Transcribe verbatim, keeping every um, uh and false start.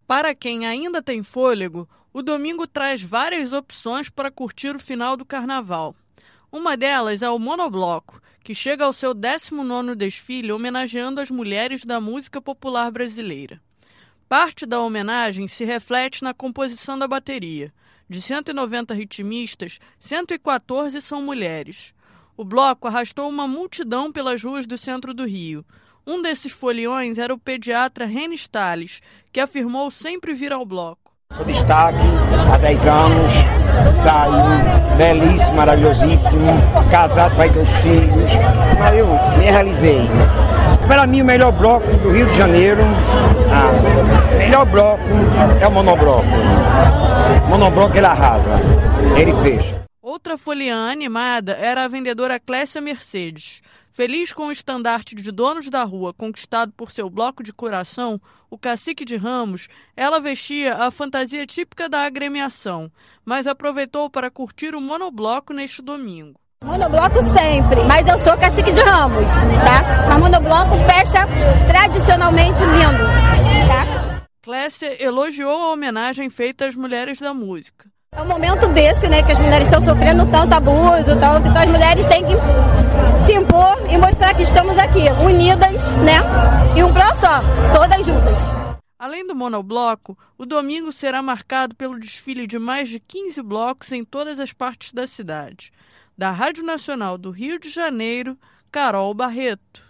Para quem ainda tem fôlego, o domingo traz várias opções para curtir o final do carnaval. Uma delas é o Monobloco, que chega ao seu décimo nono desfile homenageando as mulheres da música popular brasileira. Parte da homenagem se reflete na composição da bateria. De cento e noventa ritmistas, cento e quatorze são mulheres. O bloco arrastou uma multidão pelas ruas do centro do Rio. Um desses foliões era o pediatra Reni Stalles, que afirmou sempre vir ao bloco. Sou destaque há dez anos, saio belíssimo, maravilhosíssimo, casado, pai dos filhos, mas eu me realizei. Para mim, o melhor bloco do Rio de Janeiro, o melhor bloco é o Monobloco. O Monobloco ele arrasa, ele fecha. Outra foliã animada era a vendedora Clécia Mercedes. Feliz com o estandarte de Donos da Rua conquistado por seu bloco de coração, o Cacique de Ramos, ela vestia a fantasia típica da agremiação, mas aproveitou para curtir o monobloco neste domingo. Monobloco sempre, mas eu sou Cacique de Ramos, tá? A monobloco fecha tradicionalmente lindo, tá? Clécia elogiou a homenagem feita às mulheres da música. É um momento desse, né, que as mulheres estão sofrendo tanto abuso, tanto, então as mulheres têm que se impor e mostrar que estamos aqui, unidas, né, e um pró só, todas juntas. Além do monobloco, o domingo será marcado pelo desfile de mais de quinze blocos em todas as partes da cidade. Da Rádio Nacional do Rio de Janeiro, Carol Barreto.